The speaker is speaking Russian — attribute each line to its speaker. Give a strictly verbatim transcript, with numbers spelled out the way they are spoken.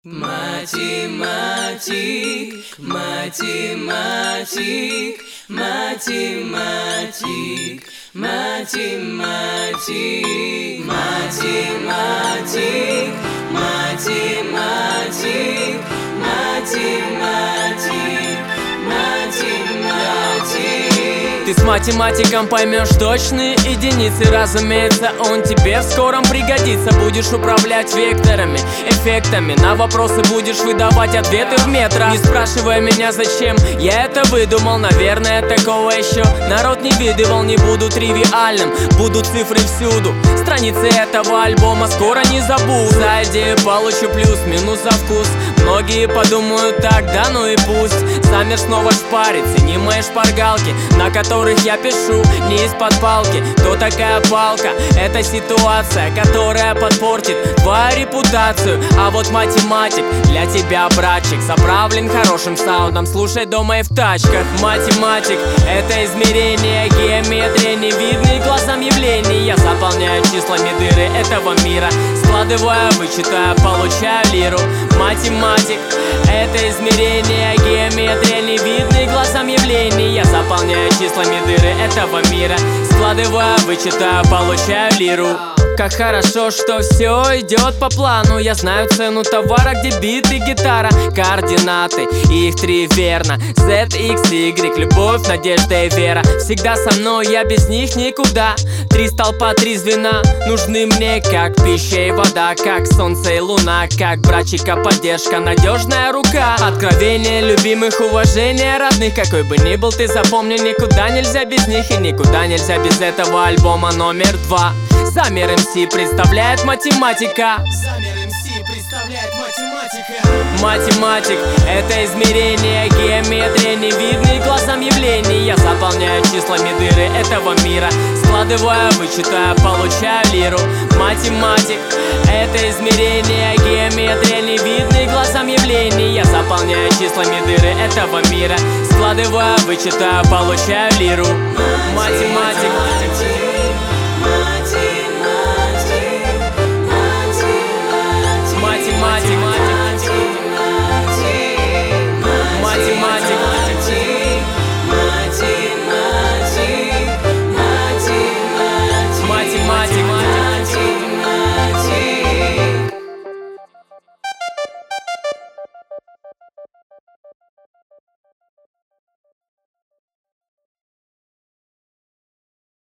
Speaker 1: Математик, математик, математик, математик, математик, математик, математик, математик. Ты с математиком поймешь точные единицы. Разумеется, он тебе в скором пригодится. Будешь управлять векторами, эффектами. На вопросы будешь выдавать ответы в метрах. Не спрашивай меня зачем, я это выдумал. Наверное, такого еще народ не видывал. Не буду тривиальным, будут цифры всюду. Страницы этого альбома скоро не забуду. За идею получу плюс-минус за вкус. Многие подумают так, да ну и пусть. Замер снова шпарит, цени мои шпаргалки, на которых я пишу не из-под палки. Кто такая палка? Это ситуация, которая подпортит твою репутацию. А вот математик для тебя, братчик, заправлен хорошим саундом, слушай дома и в тачках. Математик — это измерение, геометрия, невидные глазам явления. Я заполняю числами дыры этого мира, складывая, вычитая, получаю лиру. Математик — это измерение, геометрия, невидные глазам явления. Я заполняю числами дыры этого мира, складывая, вычитаю, получаю лиру. Как хорошо, что все идет по плану. Я знаю цену товара, где бит и гитара. Координаты, их три верно. Z, X, Y, любовь, надежда и вера. Всегда со мной, я без них никуда. Три столпа, три звена нужны мне, как пища и вода, как солнце и луна, как братчика поддержка, надежная рука. Откровение любимых, уважение родных. Какой бы ни был ты, запомни, никуда нельзя без них. И никуда нельзя без этого альбома номер два. Замер эм си представляет математика.
Speaker 2: Замер эм си представляет математика.
Speaker 1: Математик — это измерение, геометрия, невидные глазам явления. Я заполняю числами дыры этого мира, складывая, вычитая, получаю лиру. Математик — это измерение, геометрия, невидные глазам явления. Я заполняю числами дыры этого мира, складывая, вычитая, получаю лиру. Математик.